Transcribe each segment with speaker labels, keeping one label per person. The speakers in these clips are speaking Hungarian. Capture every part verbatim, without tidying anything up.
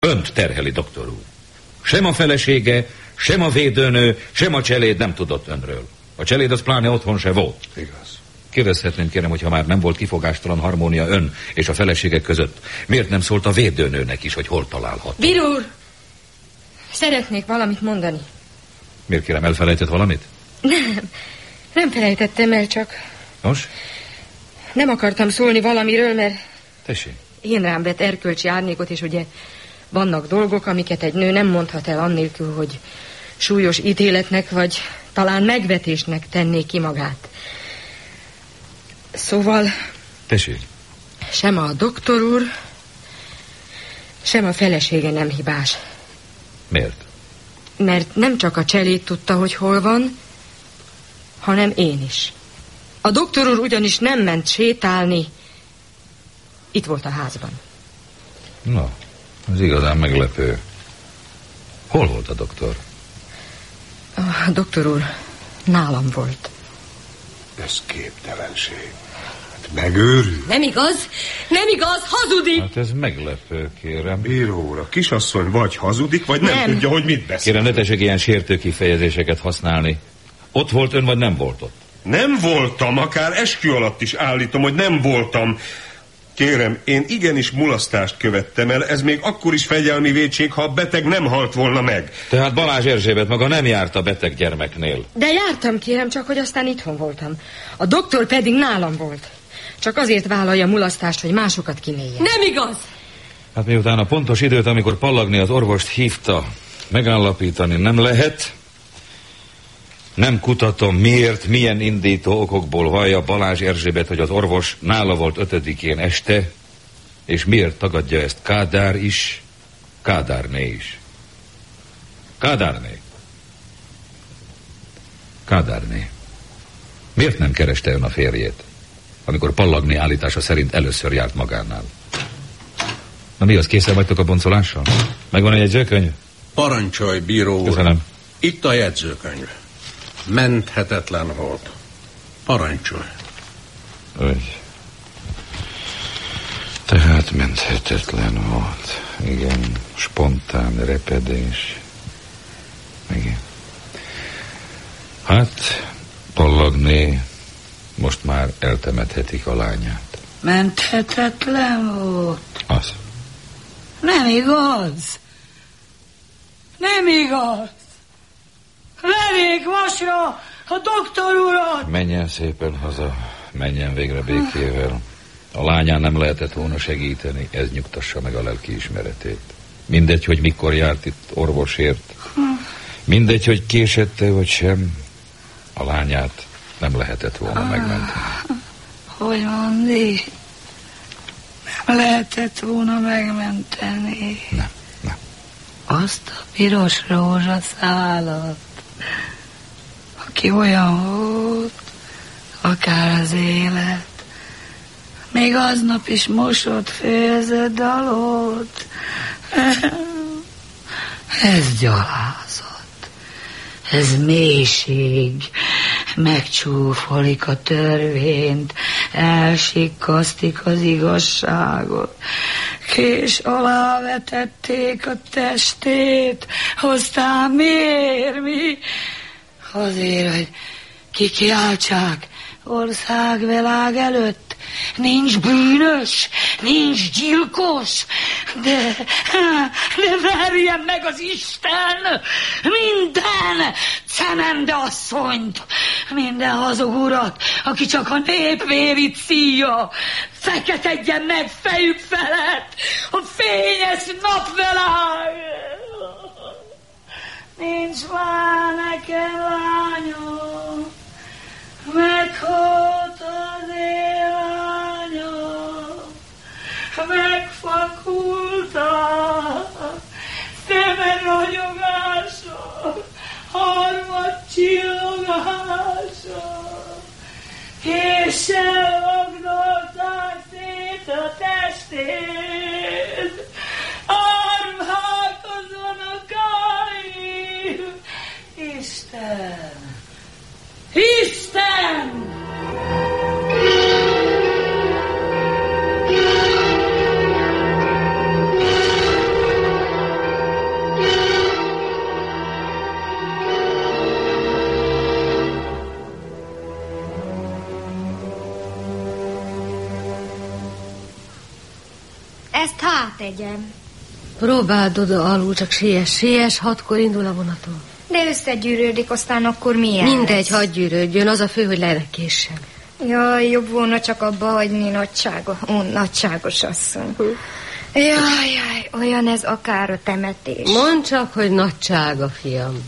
Speaker 1: Önt terheli, doktor úr. Sem a felesége, sem a védőnő, sem a cseléd nem tudott önről. A cseléd az pláne otthon se volt.
Speaker 2: Igaz.
Speaker 1: Kérdezhetném, kérem, hogyha már nem volt kifogástalan harmónia ön és a feleségek között, miért nem szólt a védőnőnek is, hogy hol találhat?
Speaker 3: Bíró úr! Szeretnék valamit mondani.
Speaker 1: Miért, kérem, elfelejtett valamit?
Speaker 3: Nem, nem felejtettem el, csak...
Speaker 1: Nos?
Speaker 3: Nem akartam szólni valamiről, mert...
Speaker 1: Tessék.
Speaker 3: Én rám vett erkölcsi árnyékot, és ugye vannak dolgok, amiket egy nő nem mondhat el annélkül, hogy súlyos ítéletnek, vagy talán megvetésnek tenné ki magát. Szóval...
Speaker 1: Tessék.
Speaker 3: Sem a doktor úr, sem a felesége nem hibás.
Speaker 1: Miért?
Speaker 3: Mert nem csak a cseléd tudta, hogy hol van, hanem én is. A doktor úr ugyanis nem ment sétálni, itt volt a házban.
Speaker 1: Na, ez igazán meglepő. Hol volt a doktor?
Speaker 3: A doktor úr nálam volt.
Speaker 2: Ez képtelenség. Hát megőrül.
Speaker 3: Nem igaz, nem igaz, hazudik!
Speaker 1: Hát ez meglepő, kérem.
Speaker 2: Bíró úr, a kisasszony vagy hazudik, vagy nem, nem. tudja, hogy mit beszél.
Speaker 1: Kérem, ne tessék ilyen sértő kifejezéseket használni. Ott volt ön, vagy nem volt ott?
Speaker 2: Nem voltam, akár eskü alatt is állítom, hogy nem voltam. Kérem, én igenis mulasztást követtem el, ez még akkor is fegyelmi vétség, ha a beteg nem halt volna meg.
Speaker 1: Tehát Balázs Erzsébet maga nem járt a beteg gyermeknél.
Speaker 3: De jártam, kérem, csak hogy aztán itthon voltam. A doktor pedig nálam volt. Csak azért vállalja mulasztást, hogy másokat kinéljen. Nem igaz!
Speaker 1: Hát miután a pontos időt, amikor Pallagné az orvost hívta, megállapítani nem lehet, nem kutatom, miért, milyen indító okokból vallja Balázs Erzsébet, hogy az orvos nála volt ötödikén este, és miért tagadja ezt Kádár is, Kádárné is. Kádárné. Kádárné. Miért nem kereste ön a férjét, amikor Pallagné állítása szerint először járt magánál? Na mi az, készen vagytok a boncolással? Megvan egy jegyzőkönyv?
Speaker 4: Parancsolj, bíró úr.
Speaker 1: Köszönöm.
Speaker 4: Itt a jegyzőkönyv. Menthetetlen volt. Parancsolj.
Speaker 1: Úgy. Tehát menthetetlen volt. Igen, spontán repedés. Igen. Hát, Pallagné most már eltemethetik a lányát.
Speaker 5: Menthetetlen volt.
Speaker 1: Az.
Speaker 5: Nem igaz. Nem igaz. Verjék vasra a doktor urat!
Speaker 1: Menjen szépen haza, menjen végre békével. A lányán nem lehetett volna segíteni, ez nyugtassa meg a lelki ismeretét. Mindegy, hogy mikor járt itt orvosért. Mindegy, hogy késette vagy sem, a lányát nem lehetett volna megmenteni.
Speaker 5: Hogy mondni? Nem lehetett volna megmenteni.
Speaker 1: Nem, nem.
Speaker 5: Azt a piros rózsaszálat, aki olyan volt, akár az élet. Még aznap is mosott, félzett, dalolt. Ez gyalázat. Ez mélység. Megcsúfolik a törvényt, elsikkasztik az igazságot. Kés alá vetették a testét, aztán miért mi? Azért, hogy kikiáltsák országvilág előtt, nincs bűnös, nincs gyilkos, de, de verjen meg az Isten minden Cemende asszonyt, minden hazug urat, aki csak a nép vérét szíja, feketedjen meg fejük felett a fényes napvilág. Nincs már nekem lányom, meghalt az élányom, megfakult a szeme ragyogása, harmad csillogása, késsel vagdolták szét a testét, armák az unokáim. Isten! Isten!
Speaker 6: tegyem.
Speaker 7: Próbáld oda alul, csak siess, siess, hatkor indul a vonatom.
Speaker 6: De összegyűrődik, aztán akkor milyen?
Speaker 7: Mindegy, hadd gyűrődjön, az a fő, hogy le ne késsen.
Speaker 6: Jaj, jobb volna csak abba hagyni, nagysága, ó, nagyságos asszony. Jaj, jaj, olyan ez akár a temetés.
Speaker 7: Mondd csak, hogy nagysága, fiam.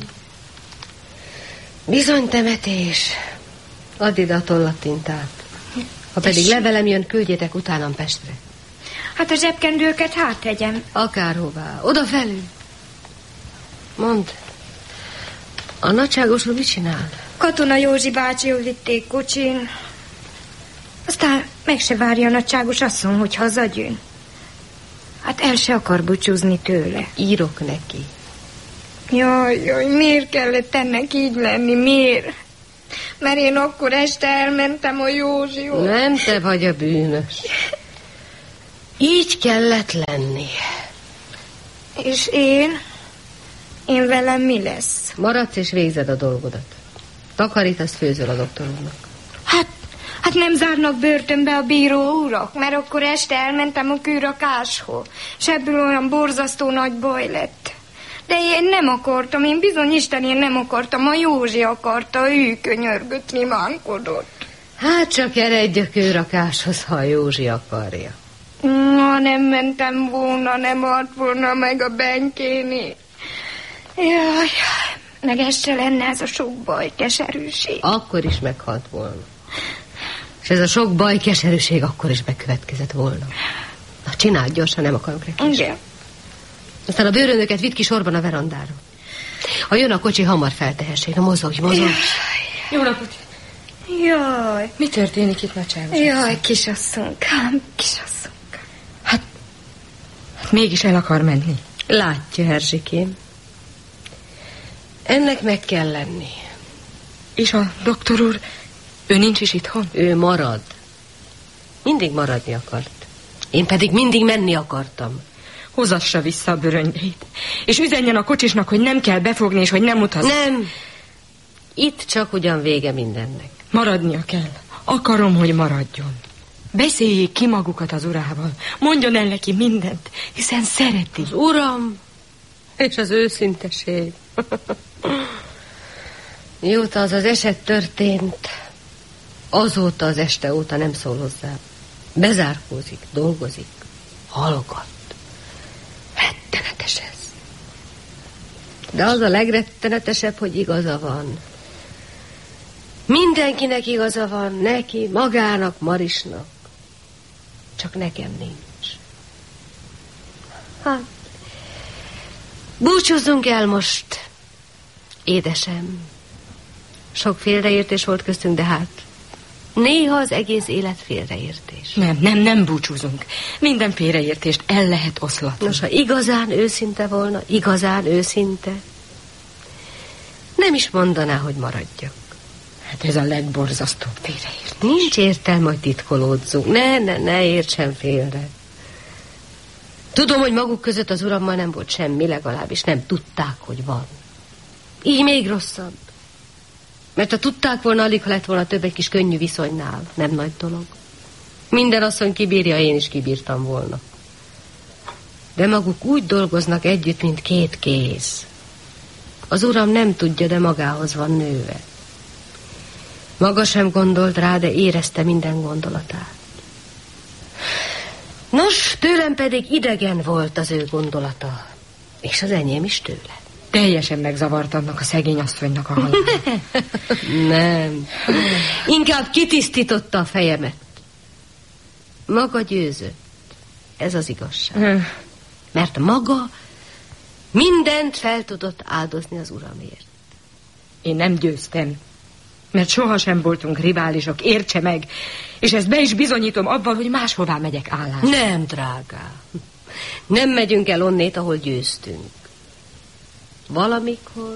Speaker 7: Bizony temetés. Add ide a tollatintát. Ha pedig levelem jön, küldjétek utánam Pestre.
Speaker 6: Hát a zsebkendőket hát tegyem.
Speaker 7: Akárhová, oda felül. Mondd, a nagyságos úr mit csinál?
Speaker 6: Katona Józsi bácsihoz vitték kocsin. Aztán meg se várja a nagyságos asszony, hogy hazajön. Hát el se akar búcsúzni tőle.
Speaker 7: Írok neki.
Speaker 6: Jaj, jaj, miért kellett ennek így lenni, miért? Mert én akkor este elmentem a Józsihoz.
Speaker 7: Nem te vagy a bűnös. Így kellett lenni.
Speaker 6: És én? Én velem mi lesz?
Speaker 7: Maradsz és végzed a dolgodat. Takarítasz, főzöl a doktor úrnak.
Speaker 6: Hát, hát nem zárnak börtönbe a bíró urak, mert akkor este elmentem a kőrakáshoz, és ebből olyan borzasztó nagy baj lett. De én nem akartam, én bizony Isten, én nem akartam, a Józsi akarta, ő könyörgött, rimánkodott.
Speaker 7: Hát csak eredj a kőrakáshoz, ha a Józsi akarja.
Speaker 6: Na, nem mentem volna, nem ad volna meg a benkéni. Jaj, meg ez se lenne ez a sok baj, keserűség.
Speaker 7: Akkor is meghalt volna. És ez a sok baj, keserűség akkor is bekövetkezett volna. Na, csináld gyorsan, nem akarok rekésni.
Speaker 6: Igen.
Speaker 7: Aztán a bőröndöket vidd ki sorban a verandára. Ha jön a kocsi, hamar feltehessék. Na, mozogj, mozogj.
Speaker 3: Jó napot!
Speaker 6: Jaj.
Speaker 3: Mi történik itt, nagyságos?
Speaker 6: Jaj, kisasszonykám, kisasszonykám.
Speaker 3: Hát, hát mégis el akar menni.
Speaker 7: Látja, Erzsikém. Ennek meg kell lenni.
Speaker 3: És a doktor úr, ő nincs is itthon?
Speaker 7: Ő marad. Mindig maradni akart. Én pedig mindig menni akartam.
Speaker 3: Hozassa vissza a bőröngyeit. És üzenjen a kocsisnak, hogy nem kell befogni, és hogy nem utaz.
Speaker 7: Nem. Itt csak ugyan vége mindennek.
Speaker 3: Maradnia kell. Akarom, hogy maradjon. Beszéljék ki magukat az urával. Mondjon el neki mindent, hiszen szereti.
Speaker 7: Az uram és az őszinteség. Mióta az az eset történt, azóta az este óta nem szól hozzá. Bezárkózik, dolgozik, halogat. Rettenetes ez. De az a legrettenetesebb, hogy igaza van. Mindenkinek igaza van, neki, magának, Marisnak. Csak nekem nincs. Hát, búcsúzzunk el most, édesem. Sok félreértés volt köztünk, de hát néha az egész élet félreértés.
Speaker 3: Nem, nem, nem búcsúzunk. Minden félreértést el lehet oszlatni.
Speaker 7: Nos, ha igazán őszinte volna, igazán őszinte, nem is mondaná, hogy maradjak.
Speaker 3: Hát ez a legborzasztóbb félreértés.
Speaker 7: Nincs értelme, hogy titkolódzunk. Ne, ne, ne értsen félre. Tudom, hogy maguk között az urammal nem volt semmi, legalábbis nem tudták, hogy van. Így még rosszabb. Mert ha tudták volna, alig ha lett volna több egy kis könnyű viszonynál. Nem nagy dolog. Minden asszony kibírja, én is kibírtam volna. De maguk úgy dolgoznak együtt, mint két kéz. Az uram nem tudja, de magához van nőve. Maga sem gondolt rá, de érezte minden gondolatát. Nos, tőlem pedig idegen volt az ő gondolata. És az enyém is tőle.
Speaker 3: Teljesen megzavart annak a szegény asszonynak a halála.
Speaker 7: Nem. Inkább kitisztította a fejemet. Maga győzött. Ez az igazság. Mert maga mindent fel tudott áldozni az uramért.
Speaker 3: Én nem győztem. Mert sohasem voltunk riválisok, értse meg. És ezt be is bizonyítom abban, hogy máshová megyek állásra.
Speaker 7: Nem, drágám. Nem megyünk el onnét, ahol győztünk. Valamikor...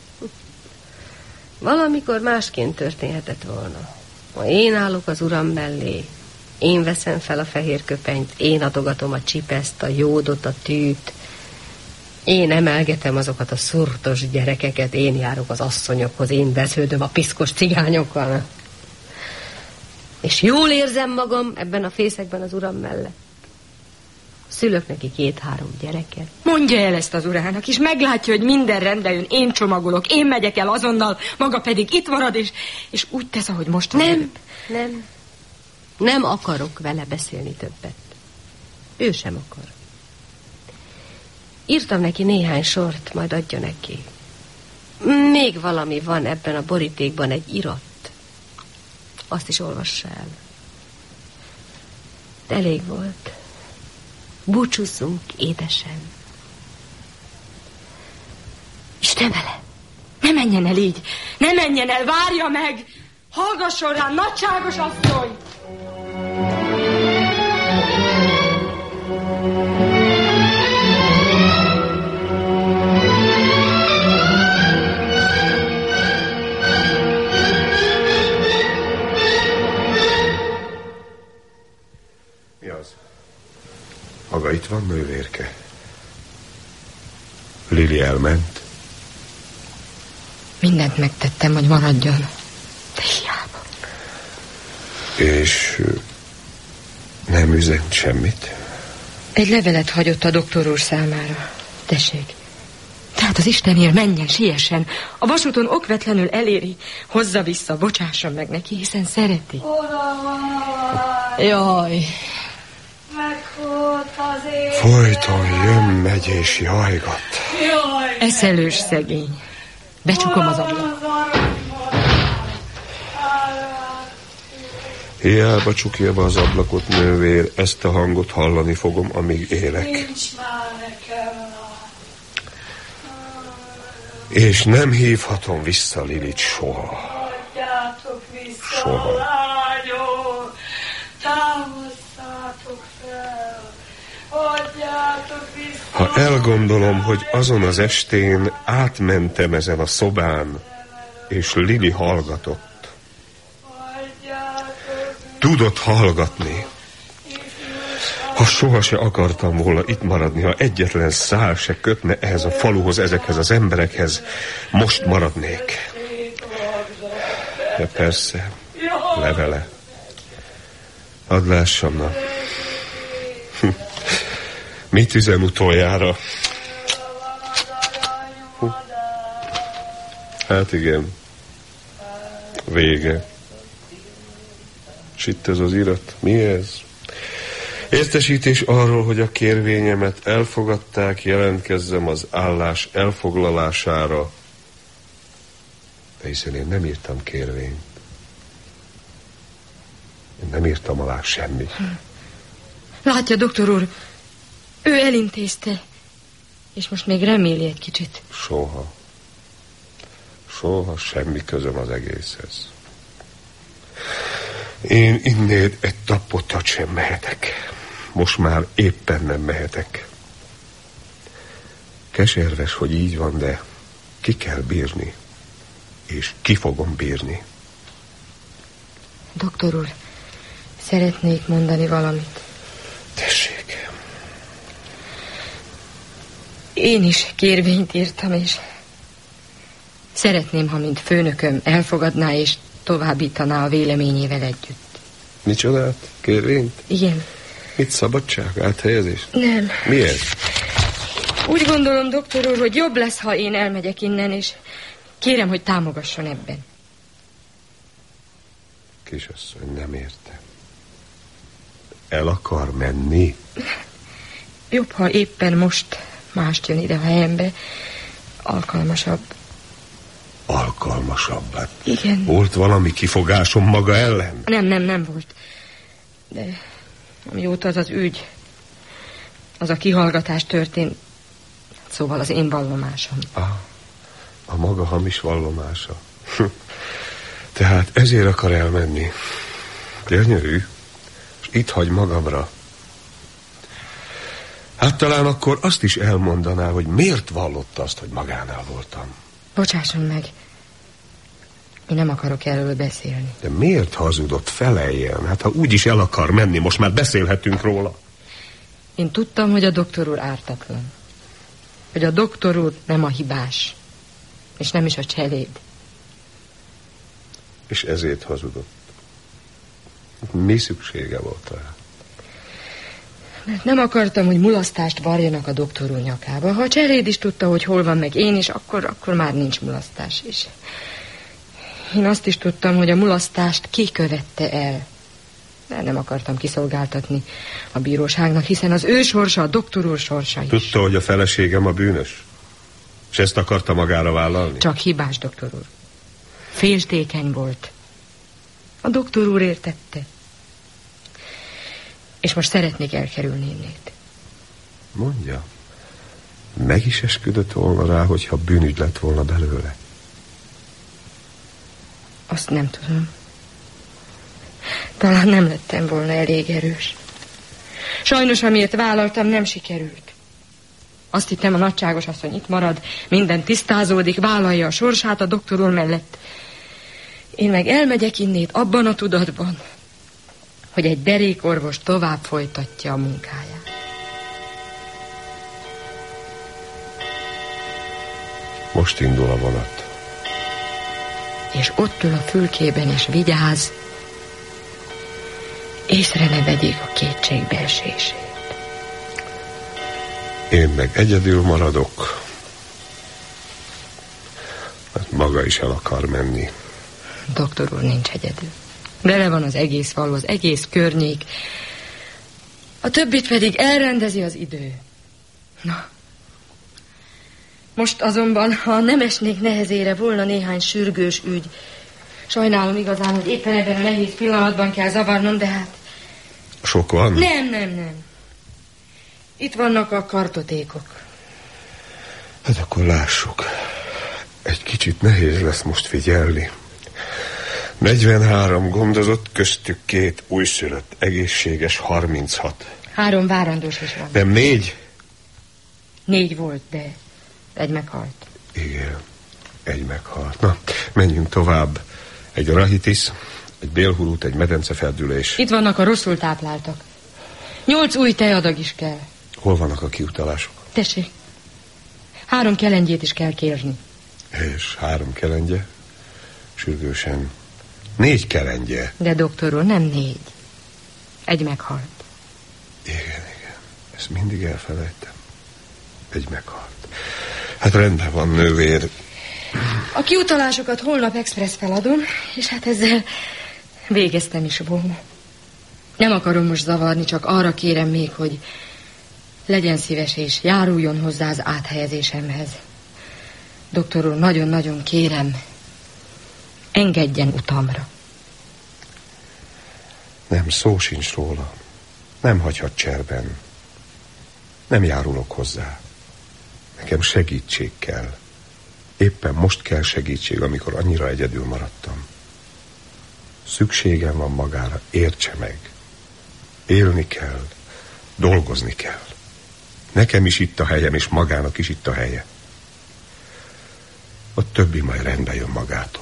Speaker 7: Valamikor másként történhetett volna. Ha én állok az uram mellé, én veszem fel a fehér köpenyt, én adogatom a csipeszt, a jódot, a tűt, én emelgetem azokat a szurtos gyerekeket, én járok az asszonyokhoz, én vesződöm a piszkos cigányokkal. És jól érzem magam ebben a fészekben az uram mellett. Szülök neki két-három gyereket.
Speaker 3: Mondja el ezt az urának, és meglátja, hogy minden rendben jön. Én csomagolok, én megyek el azonnal, maga pedig itt marad, és, és úgy tesz, ahogy most.
Speaker 7: Nem,
Speaker 3: előbb.
Speaker 7: nem. Nem akarok vele beszélni többet. Ő sem akar. Írtam neki néhány sort, majd adja neki. Még valami van ebben a borítékban, egy irat. Azt is olvassa el. De elég volt. Búcsúzzunk, édesem. És nem vele.
Speaker 3: Ne menjen el így. Ne menjen el, várja meg. Hallgasson rám, nagyságos asszony.
Speaker 2: Mi az? Maga itt van, nővérke? Lili elment?
Speaker 3: Mindent megtettem, hogy maradjon. De hiába.
Speaker 2: És nem üzent semmit?
Speaker 3: Egy levelet hagyott a doktor úr számára. Tessék. Tehát az Istenért menjen, siessen. A vasúton okvetlenül eléri. Hozza vissza, bocsásson meg neki, hiszen szereti.
Speaker 5: Uram,
Speaker 3: Jaj.
Speaker 5: meghalt az élet.
Speaker 2: Folyton jön, megy és jajgat.
Speaker 5: Jaj,
Speaker 3: Eszelős szegény. Becsukom az ablakot.
Speaker 2: Hiába csukja be az ablakot, nővér, ezt a hangot hallani fogom, amíg élek.
Speaker 5: Nincs már nekem.
Speaker 2: És nem hívhatom vissza Lilit soha.
Speaker 5: Adjátok vissza,
Speaker 2: Soha.
Speaker 5: lányom. Támasztátok fel. Adjátok vissza.
Speaker 2: Ha elgondolom, hogy azon az estén átmentem ezen a szobán, és Lili hallgatott. Tudott hallgatni. Ha soha se akartam volna itt maradni, ha egyetlen szál se kötne ehhez a faluhoz, ezekhez az emberekhez, most maradnék. De persze, levele. Hadd lássam, na. Mit üzen utoljára? Hú. Hát igen. Vége. És itt ez az irat. Mi ez? Értesítés arról, hogy a kérvényemet elfogadták, jelentkezzem az állás elfoglalására. De hiszen én nem írtam kérvényt. Én nem írtam alá semmit.
Speaker 3: Látja, doktor úr, ő elintézte, és most még reméli egy kicsit.
Speaker 2: Soha. Soha semmi közöm az egészhez. Én innét egy tapottat sem mehetek. Most már éppen nem mehetek. Keserves, hogy így van, de ki kell bírni. És ki fogom bírni.
Speaker 3: Doktor úr, szeretnék mondani valamit.
Speaker 2: Tessék.
Speaker 3: Én is kérvényt írtam, és szeretném, ha mint főnököm elfogadná és továbbítaná a véleményével együtt.
Speaker 2: Micsodát? Kérvényt?
Speaker 3: Igen.
Speaker 2: Mit, szabadság? Áthelyezés?
Speaker 3: Nem.
Speaker 2: Miért?
Speaker 3: Úgy gondolom, doktor úr, hogy jobb lesz, ha én elmegyek innen, és kérem, hogy támogasson ebben.
Speaker 2: Kisasszony, nem értem. El akar menni?
Speaker 3: Jobb, ha éppen most mást jön ide a helyembe. Alkalmasabb.
Speaker 2: Alkalmasabb. Hát
Speaker 3: Igen.
Speaker 2: volt valami kifogásom maga ellen?
Speaker 3: Nem, nem, nem volt. De amióta az az ügy, az a kihallgatás történt, szóval az én vallomásom.
Speaker 2: Ah, a maga hamis vallomása. Tehát ezért akar elmenni. Gyönyörű. És itt hagy magamra. Hát talán akkor azt is elmondaná, hogy miért vallott azt, hogy magánál voltam.
Speaker 3: Bocsásson meg. Én nem akarok erről beszélni.
Speaker 2: De miért hazudott? Feleljen. Hát ha úgyis el akar menni, most már beszélhetünk róla.
Speaker 3: Én tudtam, hogy a doktor úr ártatlan. Hogy a doktor úr nem a hibás. És nem is a cseléd.
Speaker 2: És ezért hazudott. Mi szüksége volt rá?
Speaker 3: Mert nem akartam, hogy mulasztást varjanak a doktor úr nyakába. Ha a cseréd is tudta, hogy hol van, meg én is, akkor, akkor már nincs mulasztás is. Én azt is tudtam, hogy a mulasztást ki követte el. De nem akartam kiszolgáltatni a bíróságnak, hiszen az ő sorsa, a doktor úr sorsa is.
Speaker 2: Tudta, hogy a feleségem a bűnös? És ezt akarta magára vállalni?
Speaker 3: Csak hibás, doktor úr. Féltékeny volt. A doktor úr értette. És most szeretnék elkerülni innét.
Speaker 2: Mondja, meg is esküdött volna rá, hogyha bűnügy lett volna belőle?
Speaker 3: Azt nem tudom. Talán nem lettem volna elég erős. Sajnos, amiért vállaltam, nem sikerült. Azt hittem, a nagyságos asszony itt marad, minden tisztázódik, vállalja a sorsát a doktor úr mellett. Én meg elmegyek innét abban a tudatban, hogy egy derékorvos tovább folytatja a munkáját.
Speaker 2: Most indul a vonat.
Speaker 3: És ott ül a fülkében és vigyáz, észre ne vegyék a kétségbeesését.
Speaker 2: Én meg egyedül maradok, mert maga is el akar menni.
Speaker 3: Doktor úr nincs egyedül. Vele van az egész falu, az egész környék. A többit pedig elrendezi az idő. Na, most azonban, ha nem esnék nehezére, volna néhány sürgős ügy. Sajnálom igazán, hogy éppen ebben a nehéz pillanatban kell zavarnom, de hát...
Speaker 2: Sok van?
Speaker 3: Nem, nem, nem. Itt vannak a kartotékok.
Speaker 2: Hát akkor lássuk. Egy kicsit nehéz lesz most figyelni. negyvenhárom gondozott, köztük két újszülött, egészséges harminchat.
Speaker 3: Három várandós is van.
Speaker 2: Nem négy?
Speaker 3: Négy volt, de egy meghalt.
Speaker 2: Igen, egy meghalt. Na, menjünk tovább. Egy rahitis, egy bélhurút, egy medencefeldülés.
Speaker 3: Itt vannak a rosszul tápláltak. Nyolc új tejadag is kell.
Speaker 2: Hol vannak a kiutalások?
Speaker 3: Tessék, három kelengyét is kell kérni.
Speaker 2: És három kelengye? Sürgősen. Négy kelengye.
Speaker 3: De doktor úr, nem négy. Egy meghalt.
Speaker 2: Igen, igen. Ezt mindig elfelejtem. Egy meghalt. Hát rendben van, nővér.
Speaker 3: A kiutalásokat holnap express feladom, és hát ezzel végeztem is volna. Nem akarom most zavarni, csak arra kérem még, hogy legyen szíves és járuljon hozzá az áthelyezésemhez. Doktor úr, nagyon-nagyon kérem, engedjen utamra.
Speaker 2: Nem, szó sincs róla. Nem hagyhat cserben. Nem járulok hozzá. Nekem segítség kell. Éppen most kell segítség, amikor annyira egyedül maradtam. Szükségem van magára, értse meg. Élni kell, dolgozni kell. Nekem is itt a helyem, és magának is itt a helye. A többi majd rendbe jön magától.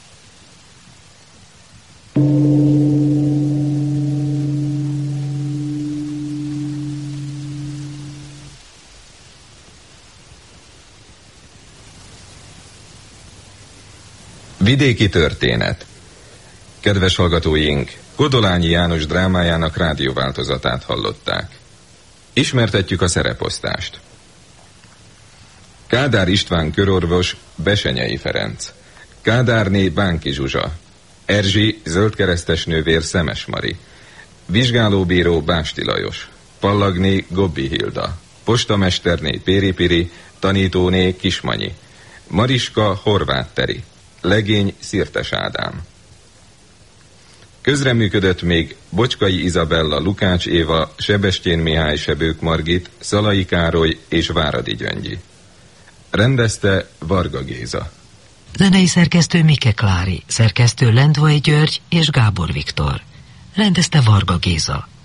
Speaker 8: Vidéki történet. Kedves hallgatóink, Kodolányi János drámájának rádióváltozatát hallották. Ismertetjük a szereposztást. Kádár István körorvos, Besenyei Ferenc. Kádárné Bánki Zsuzsa. Erzsi zöldkeresztes nővér, Szemes Mari. Vizsgálóbíró Básti Lajos. Pallagné Gobbi Hilda. Postamesterné Péri Piri. Tanítóné Kismanyi. Mariska Horváth Teri. Legény Szirtes Ádám. Közreműködött még Bocskai Izabella, Lukács Éva, Sebestyén Mihály, Sebők Margit, Szalai Károly és Váradi Gyöngyi. Rendezte Varga Géza.
Speaker 9: Zenei szerkesztő Mike Klári, szerkesztő Lendvai György és Gábor Viktor. Rendezte Varga Géza.